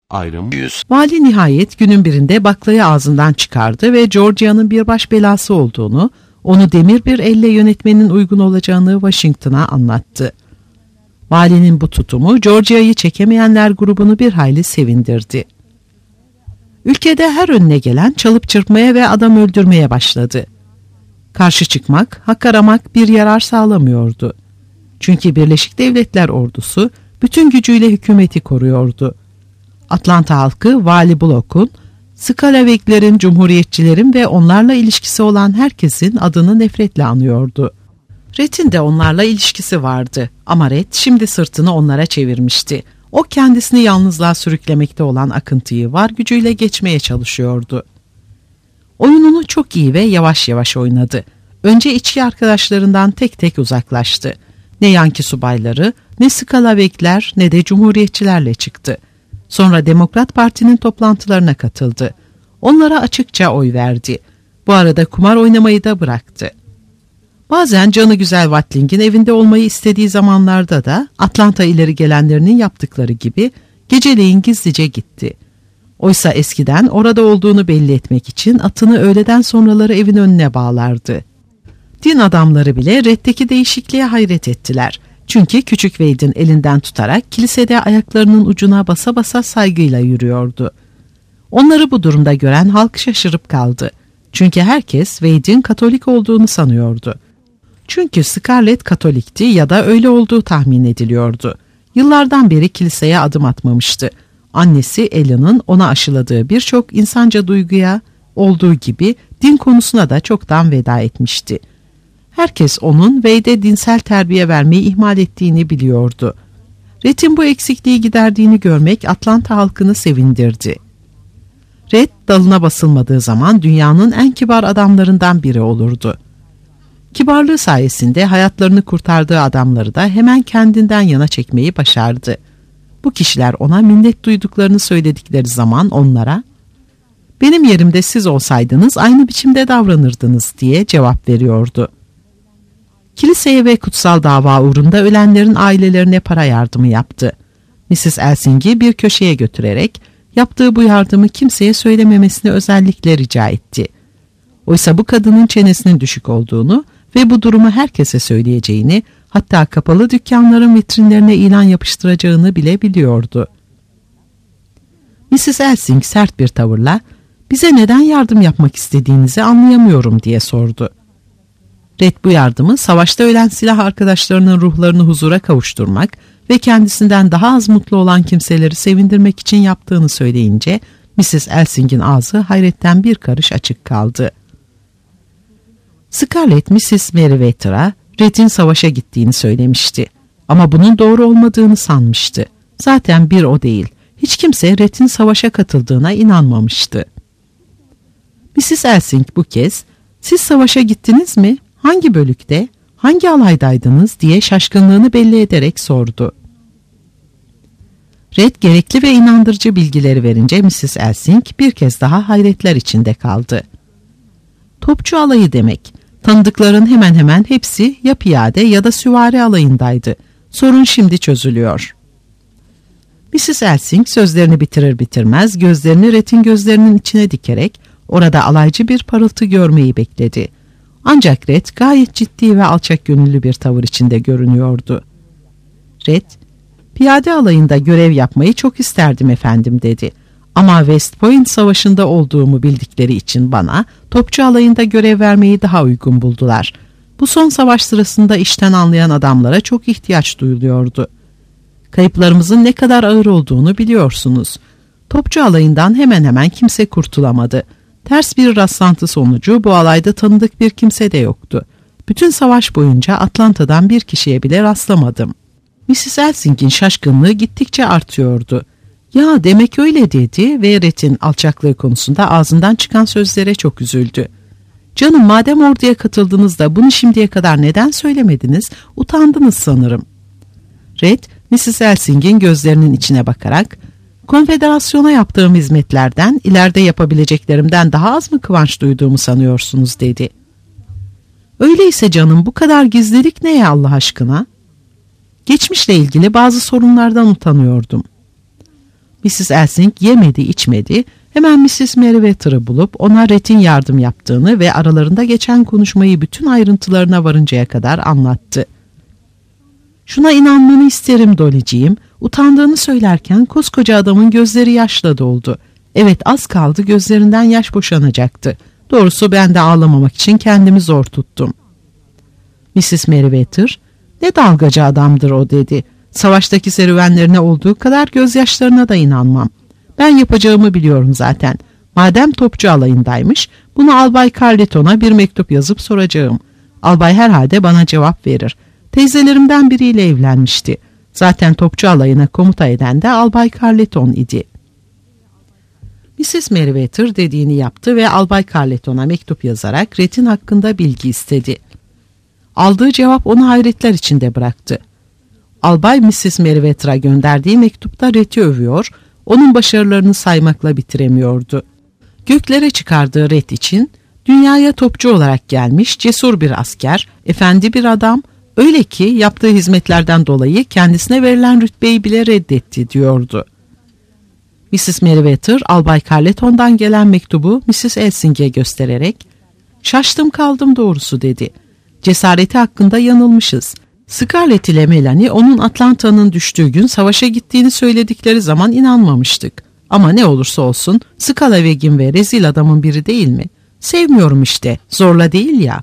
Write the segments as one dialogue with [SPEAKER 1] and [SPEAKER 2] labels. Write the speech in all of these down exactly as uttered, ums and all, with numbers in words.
[SPEAKER 1] Ayrım yüz.
[SPEAKER 2] Vali nihayet günün birinde baklayı ağzından çıkardı ve Georgia'nın bir baş belası olduğunu, onu demir bir elle yönetmenin uygun olacağını Washington'a anlattı. Valinin bu tutumu Georgia'yı çekemeyenler grubunu bir hayli sevindirdi. Ülkede her önüne gelen çalıp çırpmaya ve adam öldürmeye başladı. Karşı çıkmak, hak aramak bir yarar sağlamıyordu. Çünkü Birleşik Devletler ordusu bütün gücüyle hükümeti koruyordu. Atlanta halkı Vali Block'un, Skalaveklerin, Cumhuriyetçilerin ve onlarla ilişkisi olan herkesin adını nefretle anıyordu. Rhett'in de onlarla ilişkisi vardı ama Rhett şimdi sırtını onlara çevirmişti. O kendisini yalnızlığa sürüklemekte olan akıntıyı var gücüyle geçmeye çalışıyordu. Oyununu çok iyi ve yavaş yavaş oynadı. Önce içki arkadaşlarından tek tek uzaklaştı. Ne Yanki subayları, ne Skalavekler ne de Cumhuriyetçilerle çıktı. Sonra Demokrat Parti'nin toplantılarına katıldı. Onlara açıkça oy verdi. Bu arada kumar oynamayı da bıraktı. Bazen canı güzel Watling'in evinde olmayı istediği zamanlarda da Atlanta ileri gelenlerinin yaptıkları gibi geceleyin gizlice gitti. Oysa eskiden orada olduğunu belli etmek için atını öğleden sonraları evin önüne bağlardı. Din adamları bile Rhett'teki değişikliğe hayret ettiler. Çünkü küçük Wade'in elinden tutarak kilisede ayaklarının ucuna basa basa saygıyla yürüyordu. Onları bu durumda gören halk şaşırıp kaldı. Çünkü herkes Wade'in Katolik olduğunu sanıyordu. Çünkü Scarlett Katolikti ya da öyle olduğu tahmin ediliyordu. Yıllardan beri kiliseye adım atmamıştı. Annesi Ellen'ın ona aşıladığı birçok insanca duyguya olduğu gibi din konusuna da çoktan veda etmişti. Herkes onun Wade'e dinsel terbiye vermeyi ihmal ettiğini biliyordu. Rhett'in bu eksikliği giderdiğini görmek Atlanta halkını sevindirdi. Rhett dalına basılmadığı zaman dünyanın en kibar adamlarından biri olurdu. Kibarlığı sayesinde hayatlarını kurtardığı adamları da hemen kendinden yana çekmeyi başardı. Bu kişiler ona minnet duyduklarını söyledikleri zaman onlara "Benim yerimde siz olsaydınız aynı biçimde davranırdınız" diye cevap veriyordu. Kiliseye ve kutsal dava uğrunda ölenlerin ailelerine para yardımı yaptı. missis Elsing'i bir köşeye götürerek yaptığı bu yardımı kimseye söylememesini özellikle rica etti. Oysa bu kadının çenesinin düşük olduğunu ve bu durumu herkese söyleyeceğini, hatta kapalı dükkanların vitrinlerine ilan yapıştıracağını bile biliyordu. missis Elsing sert bir tavırla, "Bize neden yardım yapmak istediğinizi anlayamıyorum" diye sordu. Rhett bu yardımı savaşta ölen silah arkadaşlarının ruhlarını huzura kavuşturmak ve kendisinden daha az mutlu olan kimseleri sevindirmek için yaptığını söyleyince missis Elsing'in ağzı hayretten bir karış açık kaldı. Scarlett missis Meriwether'a Rhett'in savaşa gittiğini söylemişti. Ama bunun doğru olmadığını sanmıştı. Zaten bir o değil. Hiç kimse Rhett'in savaşa katıldığına inanmamıştı. missis Elsing bu kez "Siz savaşa gittiniz mi? Hangi bölükte? Hangi alaydaydınız?" diye şaşkınlığını belli ederek sordu. Rhett gerekli ve inandırıcı bilgileri verince missis Elsing bir kez daha hayretler içinde kaldı. Topçu alayı demek. Tanıdıkların hemen hemen hepsi ya piyade ya da süvari alayındaydı. Sorun şimdi çözülüyor. missis Elsing sözlerini bitirir bitirmez gözlerini Rhett'in gözlerinin içine dikerek orada alaycı bir parıltı görmeyi bekledi. Ancak Rhett gayet ciddi ve alçak gönüllü bir tavır içinde görünüyordu. Rhett, "Piyade alayında görev yapmayı çok isterdim efendim" dedi. "Ama West Point Savaşı'nda olduğumu bildikleri için bana topçu alayında görev vermeyi daha uygun buldular. Bu son savaş sırasında işten anlayan adamlara çok ihtiyaç duyuluyordu. Kayıplarımızın ne kadar ağır olduğunu biliyorsunuz. Topçu alayından hemen hemen kimse kurtulamadı. Ters bir rastlantı sonucu bu alayda tanıdık bir kimse de yoktu. Bütün savaş boyunca Atlanta'dan bir kişiye bile rastlamadım." missis Elsing'in şaşkınlığı gittikçe artıyordu. "Ya demek öyle" dedi ve Rhett'in alçaklığı konusunda ağzından çıkan sözlere çok üzüldü. "Canım, madem orduya katıldınız da bunu şimdiye kadar neden söylemediniz? Utandınız sanırım." Rhett, missis Elsing'in gözlerinin içine bakarak, "Konfederasyona yaptığım hizmetlerden, ileride yapabileceklerimden daha az mı kıvanç duyduğumu sanıyorsunuz?" dedi. "Öyleyse canım, bu kadar gizlilik neye Allah aşkına?" "Geçmişle ilgili bazı sorunlardan utanıyordum." missis Elsing yemedi içmedi, hemen missis Merriweather'ı bulup ona Red'in yardım yaptığını ve aralarında geçen konuşmayı bütün ayrıntılarına varıncaya kadar anlattı. "Şuna inanmanı isterim Dolly'ciğim, utandığını söylerken koskoca adamın gözleri yaşla doldu. Evet, az kaldı gözlerinden yaş boşanacaktı. Doğrusu ben de ağlamamak için kendimi zor tuttum." missis Merriweather, "Ne dalgacı adamdır o," dedi. "Savaştaki serüvenlerine olduğu kadar gözyaşlarına da inanmam. Ben yapacağımı biliyorum zaten. Madem topçu alayındaymış, bunu Albay Carleton'a bir mektup yazıp soracağım. Albay herhalde bana cevap verir. Teyzelerimden biriyle evlenmişti. Zaten topçu alayına komuta eden de Albay Carleton idi." missis Merriweather dediğini yaptı ve Albay Carleton'a mektup yazarak Red'in hakkında bilgi istedi. Aldığı cevap onu hayretler içinde bıraktı. Albay missis Merriweather'a gönderdiği mektupta Red'i övüyor, onun başarılarını saymakla bitiremiyordu. Göklere çıkardığı Red için dünyaya topçu olarak gelmiş cesur bir asker, efendi bir adam, öyle ki yaptığı hizmetlerden dolayı kendisine verilen rütbeyi bile reddetti diyordu. missis Merriweather, Albay Carleton'dan gelen mektubu missis Elsing'e göstererek, "Şaştım kaldım doğrusu," dedi. "Cesareti hakkında yanılmışız. Scarlett ile Melanie onun Atlanta'nın düştüğü gün savaşa gittiğini söyledikleri zaman inanmamıştık. Ama ne olursa olsun Scalawagg'in ve rezil adamın biri değil mi? Sevmiyorum işte, zorla değil ya."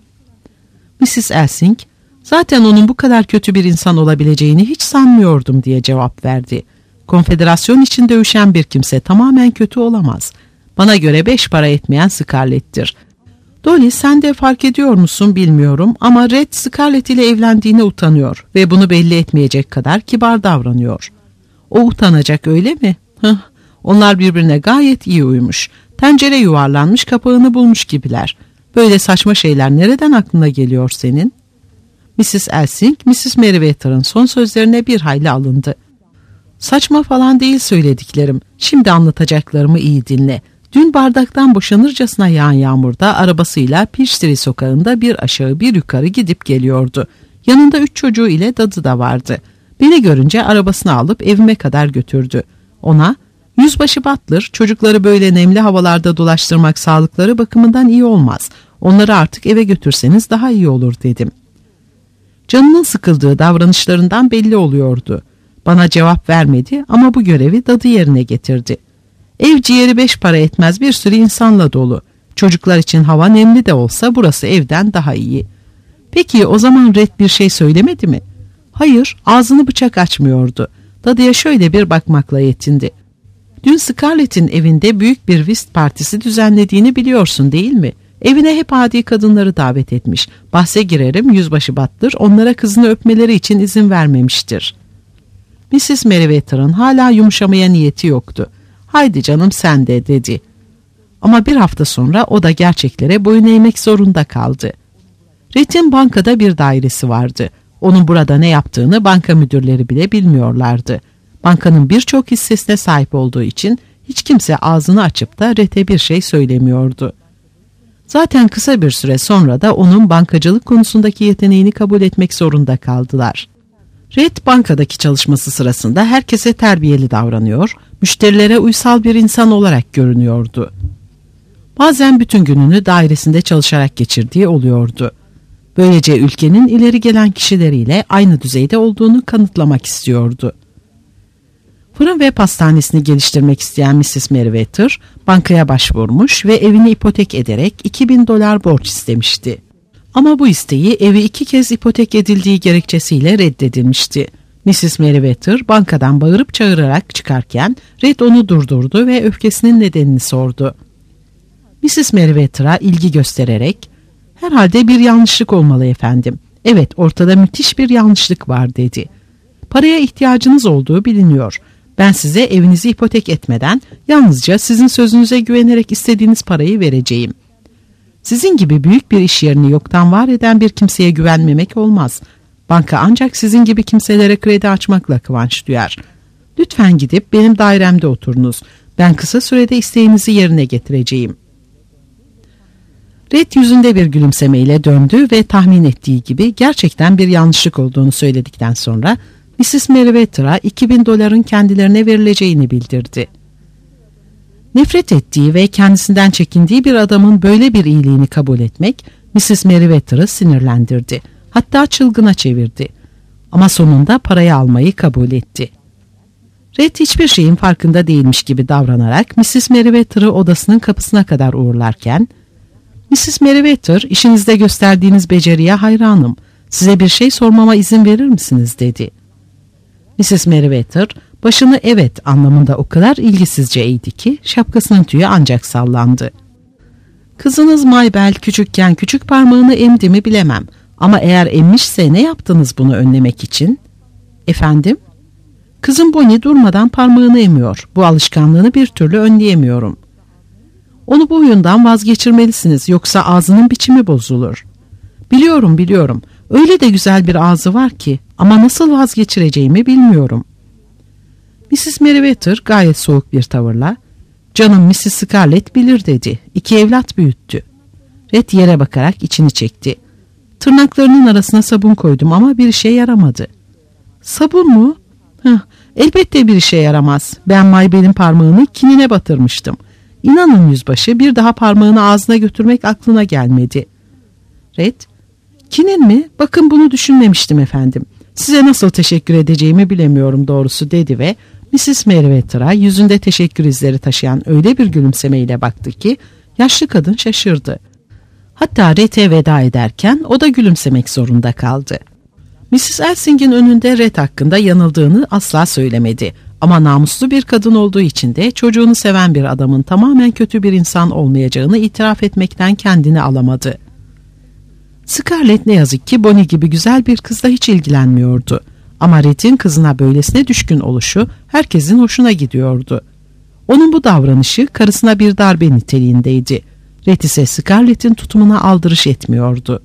[SPEAKER 2] missis Elsing, "Zaten onun bu kadar kötü bir insan olabileceğini hiç sanmıyordum," diye cevap verdi. "Konfederasyon için dövüşen bir kimse tamamen kötü olamaz. Bana göre beş para etmeyen Scarlett'tir. Dolly, sen de fark ediyor musun bilmiyorum ama Red Scarlett ile evlendiğine utanıyor ve bunu belli etmeyecek kadar kibar davranıyor." "O utanacak öyle mi? Hıh, onlar birbirine gayet iyi uymuş. Tencere yuvarlanmış kapağını bulmuş gibiler. Böyle saçma şeyler nereden aklına geliyor senin?" missis Elsing, missis Merriweather'ın son sözlerine bir hayli alındı. "Saçma falan değil söylediklerim. Şimdi anlatacaklarımı iyi dinle. Dün bardaktan boşanırcasına yağan yağmurda arabasıyla Peachtree sokağında bir aşağı bir yukarı gidip geliyordu. Yanında üç çocuğu ile dadı da vardı. Beni görünce arabasını alıp evime kadar götürdü. Ona, 'Yüzbaşı Butler, çocukları böyle nemli havalarda dolaştırmak sağlıkları bakımından iyi olmaz. Onları artık eve götürseniz daha iyi olur,' dedim. Canının sıkıldığı davranışlarından belli oluyordu. Bana cevap vermedi ama bu görevi dadı yerine getirdi. Ev ciğeri beş para etmez bir sürü insanla dolu. Çocuklar için hava nemli de olsa burası evden daha iyi." "Peki o zaman Red bir şey söylemedi mi?" "Hayır, ağzını bıçak açmıyordu. Dadıya şöyle bir bakmakla yetindi. Dün Scarlett'in evinde büyük bir whist partisi düzenlediğini biliyorsun değil mi? Evine hep adi kadınları davet etmiş. Bahse girerim Yüzbaşı Butler onlara kızını öpmeleri için izin vermemiştir." missis Merriweather'ın hala yumuşamaya niyeti yoktu. "Haydi canım sen de," dedi. Ama bir hafta sonra o da gerçeklere boyun eğmek zorunda kaldı. Red'in bankada bir dairesi vardı. Onun burada ne yaptığını banka müdürleri bile bilmiyorlardı. Bankanın birçok hissesine sahip olduğu için hiç kimse ağzını açıp da Red'e bir şey söylemiyordu. Zaten kısa bir süre sonra da onun bankacılık konusundaki yeteneğini kabul etmek zorunda kaldılar. Red bankadaki çalışması sırasında herkese terbiyeli davranıyor, müşterilere uysal bir insan olarak görünüyordu. Bazen bütün gününü dairesinde çalışarak geçirdiği oluyordu. Böylece ülkenin ileri gelen kişileriyle aynı düzeyde olduğunu kanıtlamak istiyordu. Fırın ve pastanesini geliştirmek isteyen missis Merriweather bankaya başvurmuş ve evini ipotek ederek iki bin dolar borç istemişti. Ama bu isteği evi iki kez ipotek edildiği gerekçesiyle reddedilmişti. missis Merriweather bankadan bağırıp çağırarak çıkarken Red onu durdurdu ve öfkesinin nedenini sordu. missis Merriweather'a ilgi göstererek, "Herhalde bir yanlışlık olmalı efendim. Evet, ortada müthiş bir yanlışlık var," dedi. "Paraya ihtiyacınız olduğu biliniyor. Ben size evinizi ipotek etmeden yalnızca sizin sözünüze güvenerek istediğiniz parayı vereceğim. Sizin gibi büyük bir iş yerini yoktan var eden bir kimseye güvenmemek olmaz. Banka ancak sizin gibi kimselere kredi açmakla kıvanç duyar. Lütfen gidip benim dairemde oturunuz. Ben kısa sürede isteğinizi yerine getireceğim." Red yüzünde bir gülümsemeyle döndü ve tahmin ettiği gibi gerçekten bir yanlışlık olduğunu söyledikten sonra missis Merriweather'a iki bin doların kendilerine verileceğini bildirdi. Nefret ettiği ve kendisinden çekindiği bir adamın böyle bir iyiliğini kabul etmek missis Merriweather'ı sinirlendirdi. Hatta çılgına çevirdi. Ama sonunda parayı almayı kabul etti. Red hiçbir şeyin farkında değilmiş gibi davranarak missis Merriweather'ı odasının kapısına kadar uğurlarken, "missis Merriweather, işinizde gösterdiğiniz beceriye hayranım. Size bir şey sormama izin verir misiniz?" dedi. missis Merriweather başını evet anlamında o kadar ilgisizce eğdi ki şapkasının tüyü ancak sallandı. "Kızınız Maybelle küçükken küçük parmağını emdi mi bilemem. Ama eğer emmişse ne yaptınız bunu önlemek için?" "Efendim?" "Kızım Bonnie durmadan parmağını emiyor. Bu alışkanlığını bir türlü önleyemiyorum." "Onu bu huyundan vazgeçirmelisiniz, yoksa ağzının biçimi bozulur." "Biliyorum biliyorum. Öyle de güzel bir ağzı var ki, ama nasıl vazgeçireceğimi bilmiyorum." missis Merriweather gayet soğuk bir tavırla, "Canım missis Scarlett bilir" dedi. "İki evlat büyüttü." Red yere bakarak içini çekti. "Tırnaklarının arasına sabun koydum ama bir işe yaramadı." "Sabun mu? Heh, elbette bir işe yaramaz. Ben Maybelle'in parmağını kinine batırmıştım. İnanın yüzbaşı, bir daha parmağını ağzına götürmek aklına gelmedi." Red, "Kinin mi? Bakın bunu düşünmemiştim efendim. Size nasıl teşekkür edeceğimi bilemiyorum doğrusu" dedi ve missis Merriweather'a yüzünde teşekkür izleri taşıyan öyle bir gülümsemeyle baktı ki yaşlı kadın şaşırdı. Hatta Red'e veda ederken o da gülümsemek zorunda kaldı. missis Elsing'in önünde Red hakkında yanıldığını asla söylemedi. Ama namuslu bir kadın olduğu için de çocuğunu seven bir adamın tamamen kötü bir insan olmayacağını itiraf etmekten kendini alamadı. Scarlett ne yazık ki Bonnie gibi güzel bir kızla hiç ilgilenmiyordu. Ama Red'in kızına böylesine düşkün oluşu herkesin hoşuna gidiyordu. Onun bu davranışı karısına bir darbe niteliğindeydi. Red ise Scarlett'in tutumuna aldırış etmiyordu.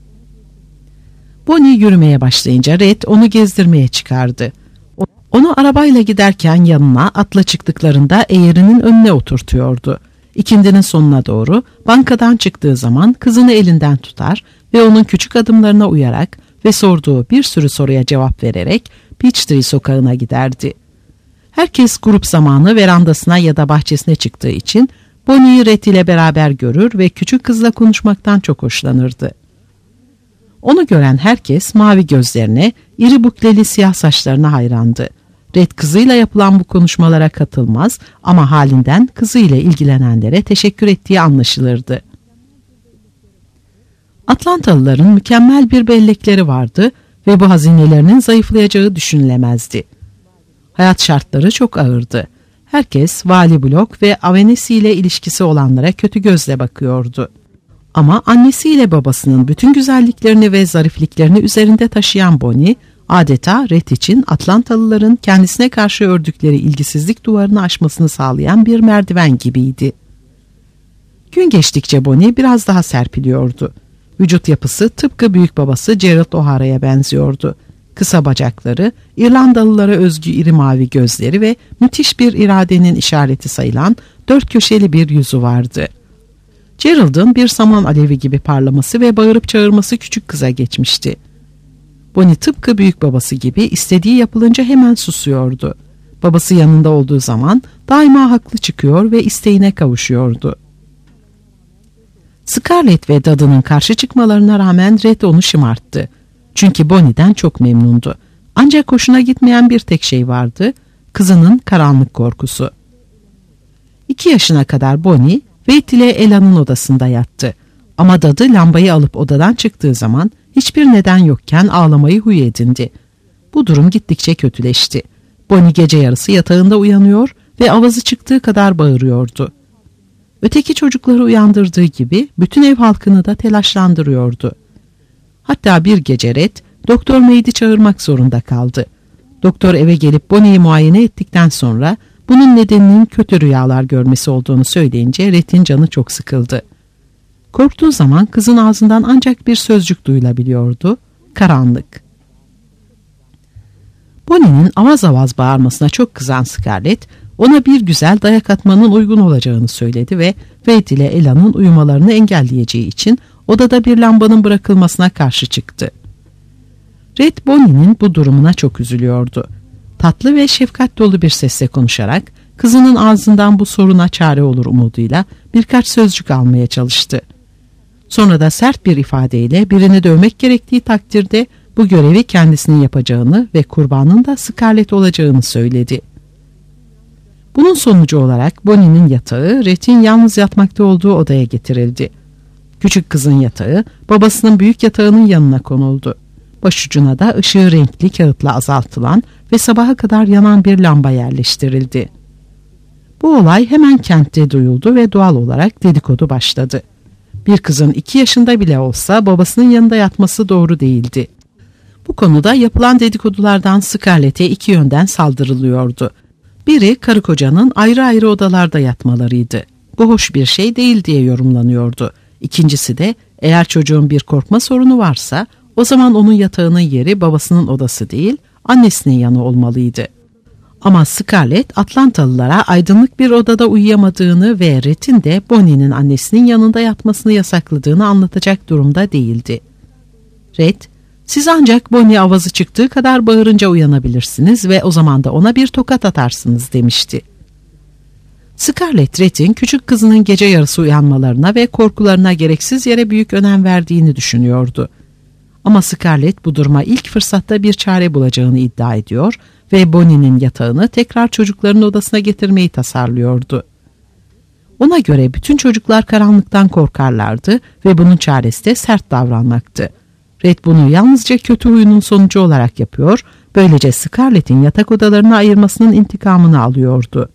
[SPEAKER 2] Bonnie yürümeye başlayınca Red onu gezdirmeye çıkardı. Onu arabayla giderken yanına atla çıktıklarında eğerinin önüne oturtuyordu. İkindinin sonuna doğru bankadan çıktığı zaman kızını elinden tutar ve onun küçük adımlarına uyarak ve sorduğu bir sürü soruya cevap vererek Peachtree sokağına giderdi. Herkes grup zamanı verandasına ya da bahçesine çıktığı için Bonnie'yi Red ile beraber görür ve küçük kızla konuşmaktan çok hoşlanırdı. Onu gören herkes mavi gözlerine, iri bukleli siyah saçlarına hayrandı. Red kızıyla yapılan bu konuşmalara katılmaz ama halinden kızıyla ilgilenenlere teşekkür ettiği anlaşılırdı. Atlantalıların mükemmel bir bellekleri vardı ve bu hazinelerinin zayıflayacağı düşünülemezdi. Hayat şartları çok ağırdı. Herkes Vali Block ve Avenesi ile ilişkisi olanlara kötü gözle bakıyordu. Ama annesiyle babasının bütün güzelliklerini ve zarifliklerini üzerinde taşıyan Bonnie, adeta Red için Atlantalıların kendisine karşı ördükleri ilgisizlik duvarını aşmasını sağlayan bir merdiven gibiydi. Gün geçtikçe Bonnie biraz daha serpiliyordu. Vücut yapısı tıpkı büyük babası Gerald O'Hara'ya benziyordu. Kısa bacakları, İrlandalılara özgü iri mavi gözleri ve müthiş bir iradenin işareti sayılan dört köşeli bir yüzü vardı. Gerald'ın bir saman alevi gibi parlaması ve bağırıp çağırması küçük kıza geçmişti. Bonnie tıpkı büyük babası gibi istediği yapılınca hemen susuyordu. Babası yanında olduğu zaman daima haklı çıkıyor ve isteğine kavuşuyordu. Scarlett ve Dad'ının karşı çıkmalarına rağmen Red onu şımarttı. Çünkü Bonnie'den çok memnundu. Ancak hoşuna gitmeyen bir tek şey vardı, kızının karanlık korkusu. İki yaşına kadar Bonnie, Wade ile Ela'nın odasında yattı. Ama Dadı lambayı alıp odadan çıktığı zaman hiçbir neden yokken ağlamayı huy edindi. Bu durum gittikçe kötüleşti. Bonnie gece yarısı yatağında uyanıyor ve avazı çıktığı kadar bağırıyordu. Öteki çocukları uyandırdığı gibi bütün ev halkını da telaşlandırıyordu. Hatta bir gece Red, Doktor Maid'i çağırmak zorunda kaldı. Doktor eve gelip Bonnie'yi muayene ettikten sonra bunun nedeninin kötü rüyalar görmesi olduğunu söyleyince Red'in canı çok sıkıldı. Korktuğu zaman kızın ağzından ancak bir sözcük duyulabiliyordu: karanlık. Bonnie'nin avaz avaz bağırmasına çok kızan Scarlett, ona bir güzel dayak atmanın uygun olacağını söyledi ve Wade ile Ela'nın uyumalarını engelleyeceği için odada bir lambanın bırakılmasına karşı çıktı. Red, Bonnie'nin bu durumuna çok üzülüyordu. Tatlı ve şefkat dolu bir sesle konuşarak kızının ağzından bu soruna çare olur umuduyla birkaç sözcük almaya çalıştı. Sonra da sert bir ifadeyle birini dövmek gerektiği takdirde bu görevi kendisinin yapacağını ve kurbanın da Scarlett olacağını söyledi. Bunun sonucu olarak Bonnie'nin yatağı Red'in yalnız yatmakta olduğu odaya getirildi. Küçük kızın yatağı babasının büyük yatağının yanına konuldu. Başucuna da ışığı renkli kağıtla azaltılan ve sabaha kadar yanan bir lamba yerleştirildi. Bu olay hemen kentte duyuldu ve doğal olarak dedikodu başladı. Bir kızın iki yaşında bile olsa babasının yanında yatması doğru değildi. Bu konuda yapılan dedikodulardan Scarlett'e iki yönden saldırılıyordu. Biri karı kocanın ayrı ayrı odalarda yatmalarıydı. Bu hoş bir şey değil diye yorumlanıyordu. İkincisi de eğer çocuğun bir korkma sorunu varsa o zaman onun yatağının yeri babasının odası değil, annesinin yanı olmalıydı. Ama Scarlett Atlantalılara aydınlık bir odada uyuyamadığını ve Red'in de Bonnie'nin annesinin yanında yatmasını yasakladığını anlatacak durumda değildi. Red, "Siz ancak Bonnie avazı çıktığı kadar bağırınca uyanabilirsiniz ve o zaman da ona bir tokat atarsınız," demişti. Scarlett, Red'in küçük kızının gece yarısı uyanmalarına ve korkularına gereksiz yere büyük önem verdiğini düşünüyordu. Ama Scarlett bu duruma ilk fırsatta bir çare bulacağını iddia ediyor ve Bonnie'nin yatağını tekrar çocukların odasına getirmeyi tasarlıyordu. Ona göre bütün çocuklar karanlıktan korkarlardı ve bunun çaresi de sert davranmaktı. Red bunu yalnızca kötü huyunun sonucu olarak yapıyor, böylece Scarlett'in yatak odalarını ayırmasının intikamını alıyordu.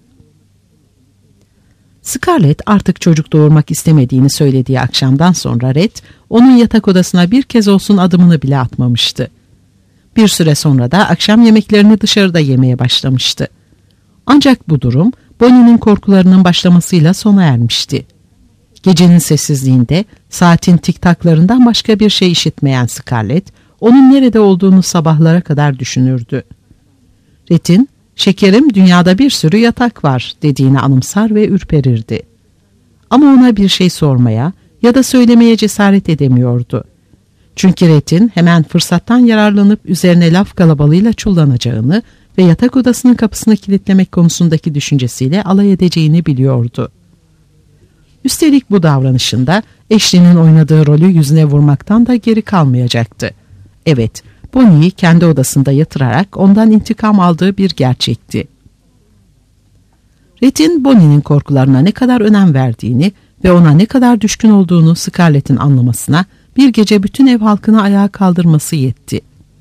[SPEAKER 2] Scarlett artık çocuk doğurmak istemediğini söylediği akşamdan sonra Red, onun yatak odasına bir kez olsun adımını bile atmamıştı. Bir süre sonra da akşam yemeklerini dışarıda yemeye başlamıştı. Ancak bu durum Bonnie'nin korkularının başlamasıyla sona ermişti. Gecenin sessizliğinde saatin tiktaklarından başka bir şey işitmeyen Scarlett, onun nerede olduğunu sabahlara kadar düşünürdü. Red'in, "Şekerim, dünyada bir sürü yatak var," dediğini anımsar ve ürperirdi. Ama ona bir şey sormaya ya da söylemeye cesaret edemiyordu. Çünkü Red'in hemen fırsattan yararlanıp üzerine laf kalabalığıyla çullanacağını ve yatak odasının kapısını kilitlemek konusundaki düşüncesiyle alay edeceğini biliyordu. Üstelik bu davranışında Ashley'nin oynadığı rolü yüzüne vurmaktan da geri kalmayacaktı. Evet, Bonnie'yi kendi odasında yatırarak ondan intikam aldığı bir gerçekti. Red'in Bonnie'nin korkularına ne kadar önem verdiğini ve ona ne kadar düşkün olduğunu Scarlett'in anlamasına bir gece bütün ev halkını ayağa kaldırması yetti.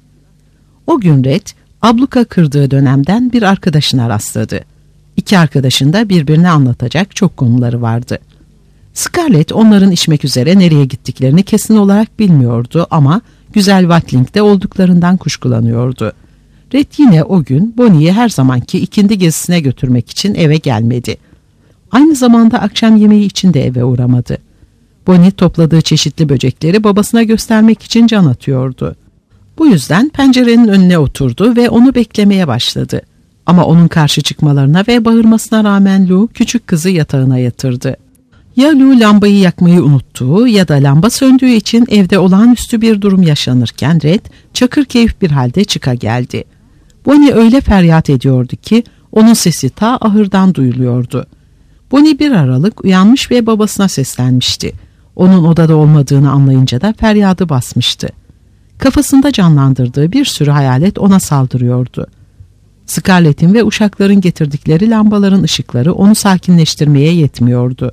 [SPEAKER 2] O gün Red, abluka kırdığı dönemden bir arkadaşına rastladı. İki arkadaşın da birbirine anlatacak çok konuları vardı. Scarlett onların içmek üzere nereye gittiklerini kesin olarak bilmiyordu ama güzel Watling'de olduklarından kuşkulanıyordu. Red yine o gün Bonnie'yi her zamanki ikindi gezisine götürmek için eve gelmedi. Aynı zamanda akşam yemeği için de eve uğramadı. Bonnie topladığı çeşitli böcekleri babasına göstermek için can atıyordu. Bu yüzden pencerenin önüne oturdu ve onu beklemeye başladı. Ama onun karşı çıkmalarına ve bağırmasına rağmen Lou küçük kızı yatağına yatırdı. Ya Lou lambayı yakmayı unuttuğu ya da lamba söndüğü için evde olağanüstü bir durum yaşanırken Red çakır keyif bir halde çıka geldi. Bonnie öyle feryat ediyordu ki onun sesi ta ahırdan duyuluyordu. Bonnie bir aralık uyanmış ve babasına seslenmişti. Onun odada olmadığını anlayınca da feryadı basmıştı. Kafasında canlandırdığı bir sürü hayalet ona saldırıyordu. Scarlett'in ve uşakların getirdikleri lambaların ışıkları onu sakinleştirmeye yetmiyordu.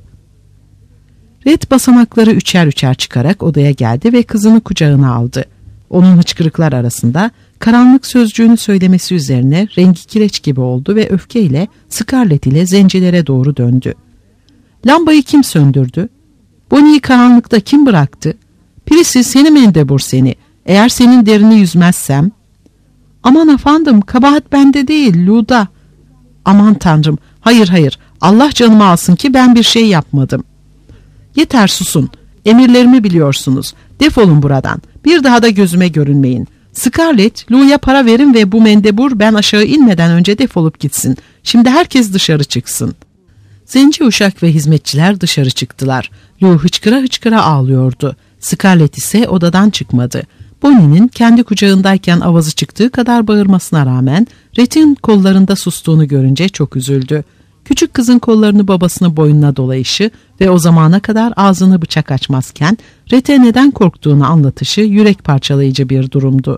[SPEAKER 2] Red basamakları üçer üçer çıkarak odaya geldi ve kızını kucağına aldı. Onun hıçkırıklar arasında karanlık sözcüğünü söylemesi üzerine rengi kireç gibi oldu ve öfkeyle Scarlett ile zencilere doğru döndü. "Lambayı kim söndürdü? Bonnie'yi karanlıkta kim bıraktı? Pirisi seni mendebur seni. Eğer senin derini yüzmezsem..." "Aman efendim, kabahat bende değil, Lou'da." "Aman tanrım, hayır hayır, Allah canımı alsın ki ben bir şey yapmadım." "Yeter, susun. Emirlerimi biliyorsunuz. Defolun buradan. Bir daha da gözüme görünmeyin. Scarlett, Lou'ya para verin ve bu mendebur ben aşağı inmeden önce defolup gitsin. Şimdi herkes dışarı çıksın." Zenci uşak ve hizmetçiler dışarı çıktılar. Lou hıçkıra hıçkıra ağlıyordu. Scarlett ise odadan çıkmadı. Bonnie'nin kendi kucağındayken avazı çıktığı kadar bağırmasına rağmen Rhett'in kollarında sustuğunu görünce çok üzüldü. Küçük kızın kollarını babasının boynuna dolayışı ve o zamana kadar ağzını bıçak açmazken Rhett'e neden korktuğunu anlatışı yürek parçalayıcı bir durumdu.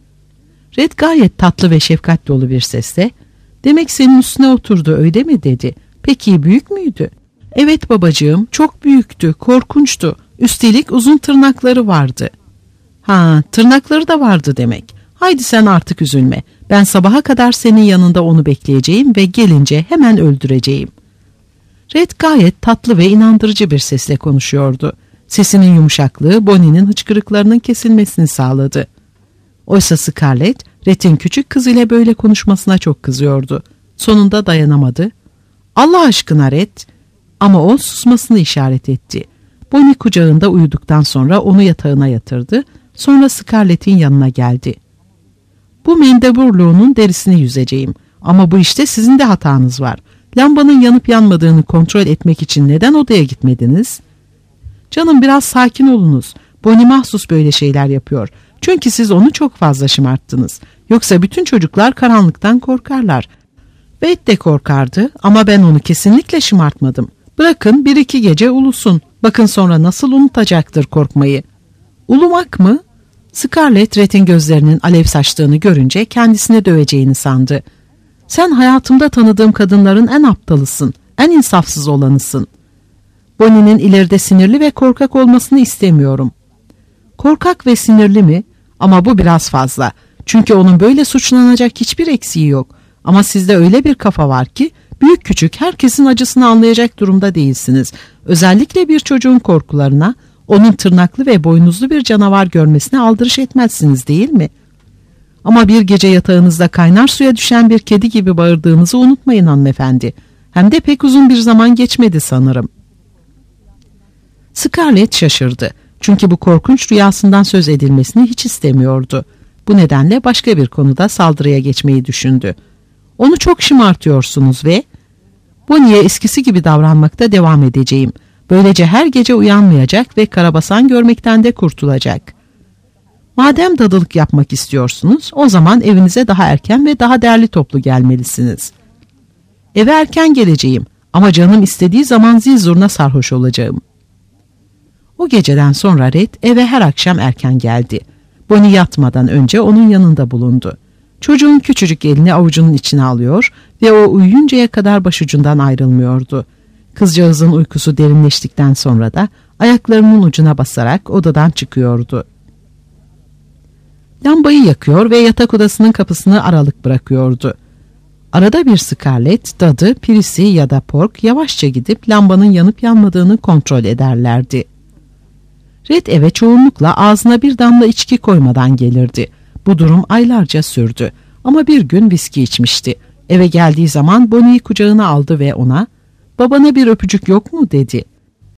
[SPEAKER 2] Rhett gayet tatlı ve şefkat dolu bir sesle "Demek senin üstüne oturdu öyle mi?" dedi. "Peki büyük müydü?" "Evet babacığım, çok büyüktü, korkunçtu. Üstelik uzun tırnakları vardı." "Ha, tırnakları da vardı demek. Haydi sen artık üzülme. Ben sabaha kadar senin yanında onu bekleyeceğim ve gelince hemen öldüreceğim." Rhett gayet tatlı ve inandırıcı bir sesle konuşuyordu. Sesinin yumuşaklığı Bonnie'nin hıçkırıklarının kesilmesini sağladı. Oysa Scarlett, Rhett'in küçük kızıyla böyle konuşmasına çok kızıyordu. Sonunda dayanamadı. "Allah aşkına Rhett!" Ama o susmasını işaret etti. Bonnie kucağında uyuduktan sonra onu yatağına yatırdı. Sonra Scarlett'in yanına geldi. "Bu mendeburluğunun derisini yüzeceğim. Ama bu işte sizin de hatanız var. Lambanın yanıp yanmadığını kontrol etmek için neden odaya gitmediniz?" "Canım biraz sakin olunuz. Bonnie mahsus böyle şeyler yapıyor. Çünkü siz onu çok fazla şımarttınız. Yoksa bütün çocuklar karanlıktan korkarlar. Beth de korkardı ama ben onu kesinlikle şımartmadım. Bırakın bir iki gece ulusun. Bakın sonra nasıl unutacaktır korkmayı." "Ulumak mı?" Scarlett, Rhett'in gözlerinin alev saçtığını görünce kendisine döveceğini sandı. "Sen hayatımda tanıdığım kadınların en aptalısın, en insafsız olanısın. Bonnie'nin ileride sinirli ve korkak olmasını istemiyorum." "Korkak ve sinirli mi? Ama bu biraz fazla. Çünkü onun böyle suçlanacak hiçbir eksiği yok. Ama sizde öyle bir kafa var ki büyük küçük herkesin acısını anlayacak durumda değilsiniz. Özellikle bir çocuğun korkularına, onun tırnaklı ve boynuzlu bir canavar görmesine aldırış etmezsiniz değil mi? Ama bir gece yatağınızda kaynar suya düşen bir kedi gibi bağırdığınızı unutmayın hanımefendi. Hem de pek uzun bir zaman geçmedi sanırım." Scarlett şaşırdı. Çünkü bu korkunç rüyasından söz edilmesini hiç istemiyordu. Bu nedenle başka bir konuda saldırıya geçmeyi düşündü. "Onu çok şımartıyorsunuz ve Bonnie'ye eskisi gibi davranmakta devam edeceğim. Böylece her gece uyanmayacak ve karabasan görmekten de kurtulacak. Madem dadılık yapmak istiyorsunuz, o zaman evinize daha erken ve daha derli toplu gelmelisiniz." "Eve erken geleceğim ama canım istediği zaman zil zurna sarhoş olacağım." O geceden sonra Rhett eve her akşam erken geldi. Bonnie yatmadan önce onun yanında bulundu. Çocuğun küçücük elini avucunun içine alıyor ve o uyuyuncaya kadar başucundan ayrılmıyordu. Kızcağızın uykusu derinleştikten sonra da ayaklarının ucuna basarak odadan çıkıyordu. Lambayı yakıyor ve yatak odasının kapısını aralık bırakıyordu. Arada bir Scarlett, Dadı, Prissy ya da Pork yavaşça gidip lambanın yanıp yanmadığını kontrol ederlerdi. Rhett eve çoğunlukla ağzına bir damla içki koymadan gelirdi. Bu durum aylarca sürdü. Ama bir gün viski içmişti. Eve geldiği zaman Bonnie'yi kucağına aldı ve ona "Babana bir öpücük yok mu?" dedi.